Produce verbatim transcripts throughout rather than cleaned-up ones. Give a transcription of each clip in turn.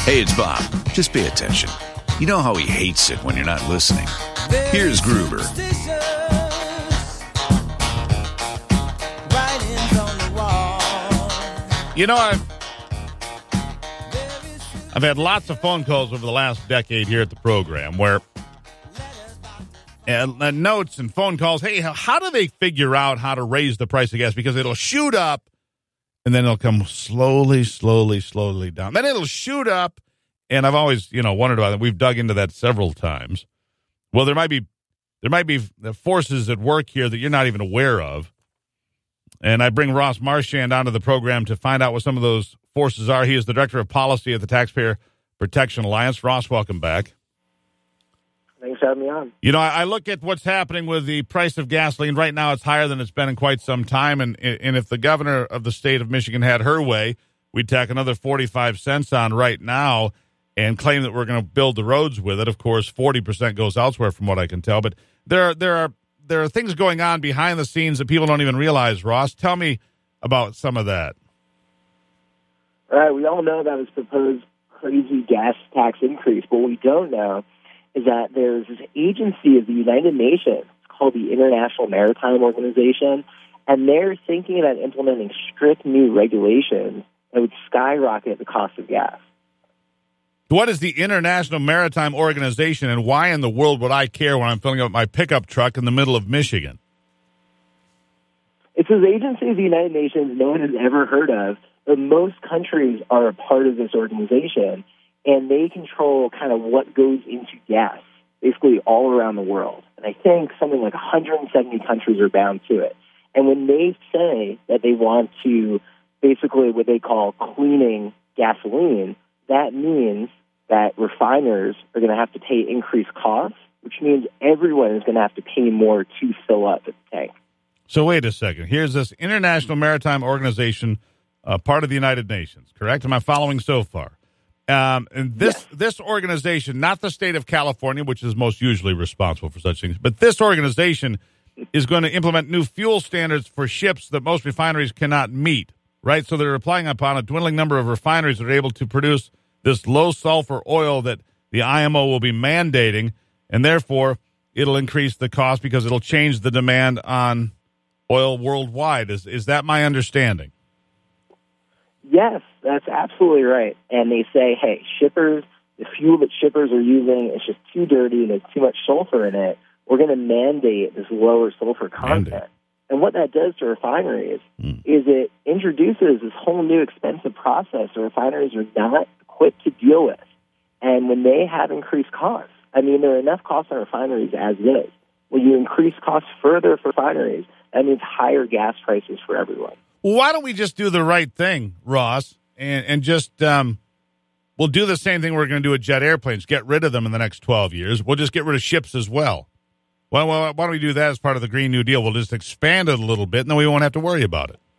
Hey, it's Bob. Just pay attention. You know how he hates it when you're not listening. Here's Gruber. You know, I've, I've had lots of phone calls over the last decade here at the program where and, and notes and phone calls, hey, how do they figure out how to raise the price of gas? Because it'll shoot up and then it'll come slowly, slowly, slowly down. Then it'll shoot up, and I've always, you know, wondered about it. We've dug into that several times. Well, there might be there might be the forces at work here that you're not even aware of. And I bring Ross Marchand onto the program to find out what some of those forces are. He is the Director of Policy at the Taxpayer Protection Alliance. Ross, welcome back. Thanks for having me on. You know, I, I look at what's happening with the price of gasoline. Right now, it's higher than it's been in quite some time. And, and if the governor of the state of Michigan had her way, we'd tack another forty-five cents on right now and claim that we're going to build the roads with it. Of course, forty percent goes elsewhere from what I can tell. But there are, there are there are things going on behind the scenes that people don't even realize, Ross. Tell me about some of that. All right, we all know about this proposed crazy gas tax increase, but what we don't know is that there's this agency of the United Nations called the International Maritime Organization, and they're thinking about implementing strict new regulations that would skyrocket the cost of gas. What is the International Maritime Organization, and why in the world would I care when I'm filling up my pickup truck in the middle of Michigan? It's this agency of the United Nations no one has ever heard of, but most countries are a part of this organization, and they control kind of what goes into gas, basically all around the world. And I think something like one hundred seventy countries are bound to it. And when they say that they want to basically what they call cleaning gasoline, that means that refiners are going to have to pay increased costs, which means everyone is going to have to pay more to fill up the tank. So wait a second. Here's this International Maritime Organization, uh, part of the United Nations, correct? Am I following so far? Um, and this yes. this organization, not the state of California, which is most usually responsible for such things, but this organization is going to implement new fuel standards for ships that most refineries cannot meet, right? So they're relying upon a dwindling number of refineries that are able to produce this low-sulfur oil that the I M O will be mandating, and therefore it'll increase the cost because it'll change the demand on oil worldwide. Is is that my understanding? Yes, that's absolutely right. And they say, hey, shippers, the fuel that shippers are using is just too dirty and there's too much sulfur in it. We're going to mandate this lower sulfur content. Mandate. And what that does to refineries mm. is it introduces this whole new expensive process that refineries are not equipped to deal with. And when they have increased costs, I mean, there are enough costs on refineries as is. When you increase costs further for refineries, that means higher gas prices for everyone. Why don't we just do the right thing, Ross, and, and just um, we'll do the same thing we're going to do with jet airplanes, get rid of them in the next twelve years. We'll just get rid of ships as well. Well, well, why don't we do that as part of the Green New Deal? We'll just expand it a little bit, and then we won't have to worry about it.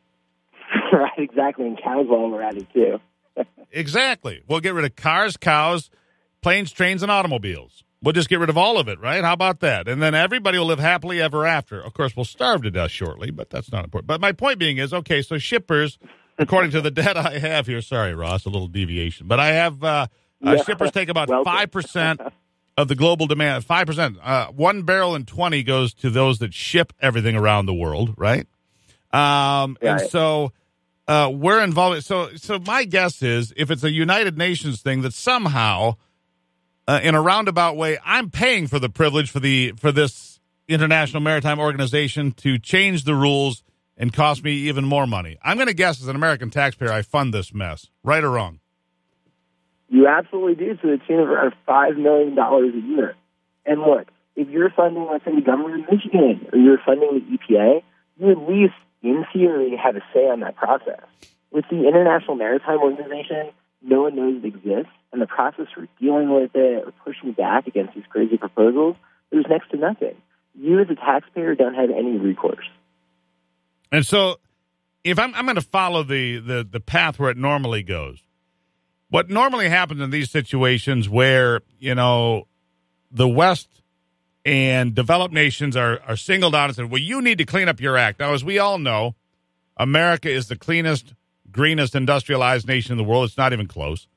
Right, exactly, and cows while we're at it, too. Exactly. We'll get rid of cars, cows, planes, trains, and automobiles. We'll just get rid of all of it, right? How about that? And then everybody will live happily ever after. Of course, we'll starve to death shortly, but that's not important. But my point being is, okay, so shippers, according to the data I have here, sorry, Ross, a little deviation, but I have uh, uh, yeah. shippers take about well, five percent of the global demand, five percent. Uh, one barrel in twenty goes to those that ship everything around the world, right? Um, right. And so uh, we're involved. So, so my guess is if it's a United Nations thing that somehow – Uh, in a roundabout way, I'm paying for the privilege for the for this International Maritime Organization to change the rules and cost me even more money. I'm going to guess as an American taxpayer, I fund this mess, right or wrong? You absolutely do, to the tune of around five million dollars a year. And look, if you're funding, let's say, the government of Michigan, or you're funding the E P A, you at least, in theory, have a say on that process. With the International Maritime Organization, no one knows it exists, and the process for dealing with it or pushing back against these crazy proposals, there's next to nothing. You as a taxpayer don't have any recourse. And so if I'm, I'm going to follow the, the, the path where it normally goes, what normally happens in these situations where, you know, the West and developed nations are, are singled out and said, well, you need to clean up your act. Now, as we all know, America is the cleanest, greenest industrialized nation in the world. It's not even close.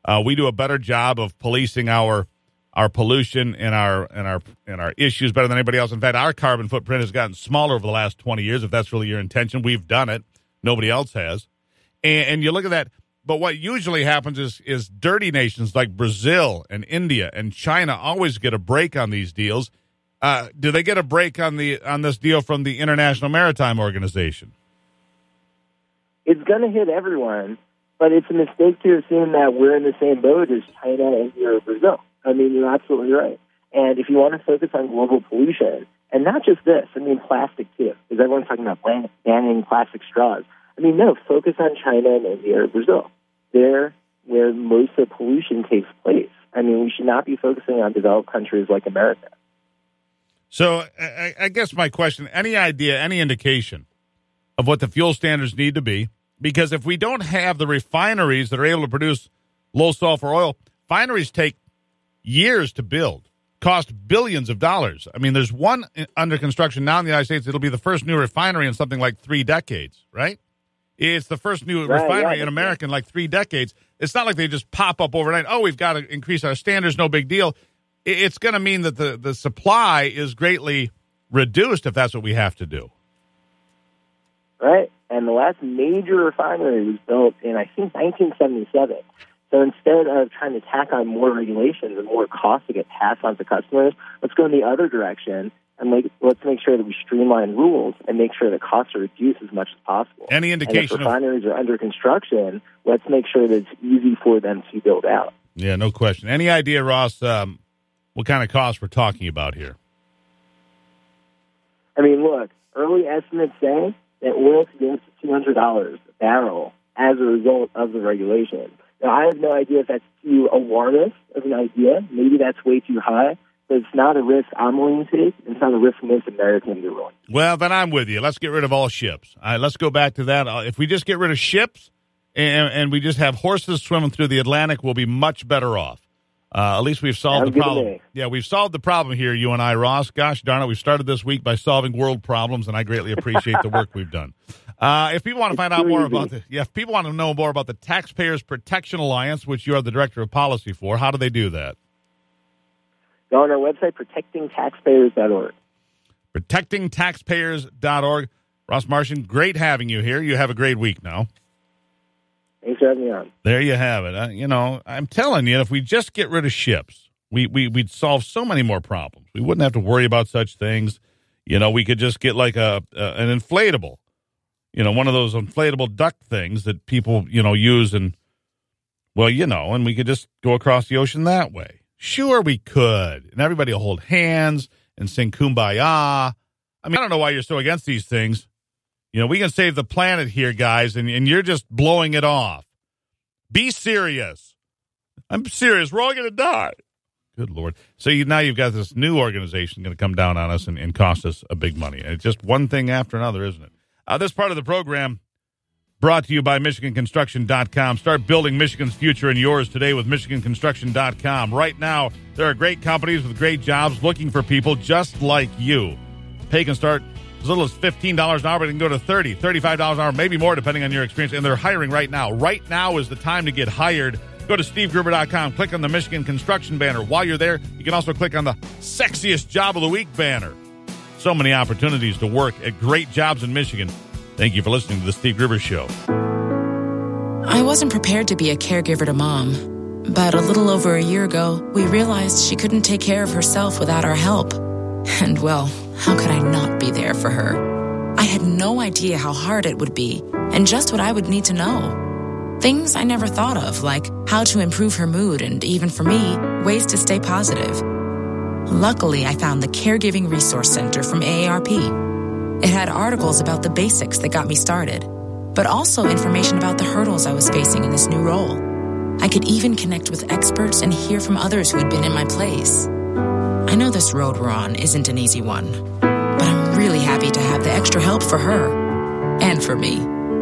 Uh, we do a better job of policing our our pollution and our and our and our issues better than anybody else. In fact, our carbon footprint has gotten smaller over the last twenty years. If that's really your intention, we've done it. Nobody else has. And, and you look at that. But what usually happens is is dirty nations like Brazil and India and China always get a break on these deals. Uh, do they get a break on the on this deal from the International Maritime Organization? It's going to hit everyone, but it's a mistake to assume that we're in the same boat as China, India, or Brazil. I mean, you're absolutely right. And if you want to focus on global pollution, and not just this, I mean, plastic too, because everyone's talking about ban- banning plastic straws. I mean, no, focus on China and India or Brazil. They're where most of the pollution takes place. I mean, we should not be focusing on developed countries like America. So I, I guess my question, any idea, any indication of what the fuel standards need to be? Because if we don't have the refineries that are able to produce low sulfur oil, refineries take years to build, cost billions of dollars. I mean, there's one under construction now in the United States. It'll be the first new refinery in something like three decades, right? It's the first new right, refinery yeah, in America in like three decades. It's not like they just pop up overnight. Oh, we've got to increase our standards. No big deal. It's going to mean that the, the supply is greatly reduced if that's what we have to do. Right. And the last major refinery was built in, I think, nineteen seventy-seven. So instead of trying to tack on more regulations and more costs to get passed on to customers, let's go in the other direction and like, let's make sure that we streamline rules and make sure that costs are reduced as much as possible. Any indication and if refineries of... are under construction, let's make sure that it's easy for them to build out. Yeah, no question. Any idea, Ross, um, what kind of costs we're talking about here? I mean, look, early estimates say that oil could get to two hundred dollars a barrel as a result of the regulation. Now, I have no idea if that's too alarmist of an idea. Maybe that's way too high, but it's not a risk I'm willing to take. It's not a risk most Americans are willing. Well, then I'm with you. Let's get rid of all ships. All right, let's go back to that. Uh, if we just get rid of ships and, and we just have horses swimming through the Atlantic, we'll be much better off. Uh, at least we've solved Sounds the problem. good. Yeah, we've solved the problem here, you and I, Ross. Gosh darn it, we started this week by solving world problems, and I greatly appreciate the work we've done. Uh, if people want to find out more about the, yeah, if people want to know more about the Taxpayers Protection Alliance, which you are the director of policy for, how do they do that? Go on our website, protecting taxpayers dot org. protecting taxpayers dot org. Ross Martian, great having you here. You have a great week now. Thanks for having me on. There you have it. Uh, you know, I'm telling you, if we just get rid of ships, we, we, we'd solve so many more problems. We wouldn't have to worry about such things. You know, we could just get like a, a an inflatable, you know, one of those inflatable duck things that people, you know, use and, well, you know, and we could just go across the ocean that way. Sure, we could. And everybody will hold hands and sing Kumbaya. I mean, I don't know why you're so against these things. You know, we can save the planet here, guys, and, and you're just blowing it off. Be serious. I'm serious. We're all going to die. Good Lord. So you, now you've got this new organization going to come down on us and, and cost us a big money. And it's just one thing after another, isn't it? Uh, this part of the program brought to you by Michigan Construction dot com. Start building Michigan's future and yours today with Michigan Construction dot com. Right now, there are great companies with great jobs looking for people just like you. Pay can start as little as fifteen dollars an hour, but it can go to thirty dollars, thirty-five dollars an hour, maybe more depending on your experience. And they're hiring right now. Right now is the time to get hired. Go to Steve Gruber dot com. Click on the Michigan Construction banner. While you're there, you can also click on the Sexiest Job of the Week banner. So many opportunities to work at great jobs in Michigan. Thank you for listening to The Steve Gruber Show. I wasn't prepared to be a caregiver to Mom, but a little over a year ago, we realized she couldn't take care of herself without our help. And, well, how could I not be there for her? I had no idea how hard it would be and just what I would need to know. Things I never thought of, like how to improve her mood and, even for me, ways to stay positive. Luckily, I found the Caregiving Resource Center from A A R P. It had articles about the basics that got me started, but also information about the hurdles I was facing in this new role. I could even connect with experts and hear from others who had been in my place. I know this road we're on isn't an easy one, but I'm really happy to have the extra help for her and for me.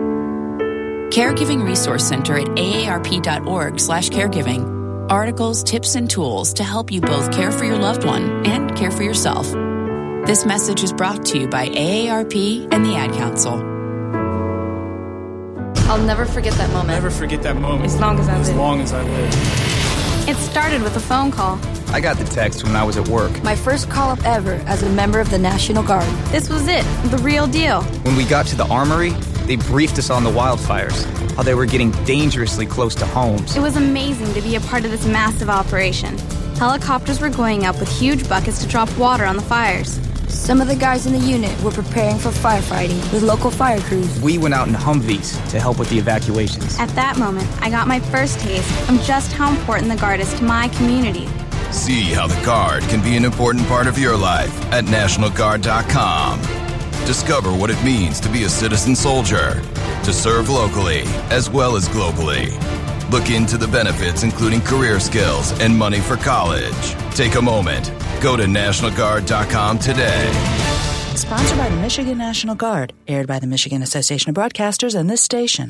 Caregiving Resource Center at A A R P dot org slash caregiving. Articles, tips, and tools to help you both care for your loved one and care for yourself. This message is brought to you by A A R P and the Ad Council. I'll never forget that moment. Never forget that moment. As long as I live. As long as I live. It started with a phone call. I got the text when I was at work. My first call-up ever as a member of the National Guard. This was it, the real deal. When we got to the armory, they briefed us on the wildfires, how they were getting dangerously close to homes. It was amazing to be a part of this massive operation. Helicopters were going up with huge buckets to drop water on the fires. Some of the guys in the unit were preparing for firefighting with local fire crews. We went out in Humvees to help with the evacuations. At that moment, I got my first taste of just how important the Guard is to my community. See how the Guard can be an important part of your life at National Guard dot com. Discover what it means to be a citizen soldier, to serve locally as well as globally. Look into the benefits, including career skills and money for college. Take a moment. Go to National Guard dot com today. Sponsored by the Michigan National Guard. Aired by the Michigan Association of Broadcasters and this station.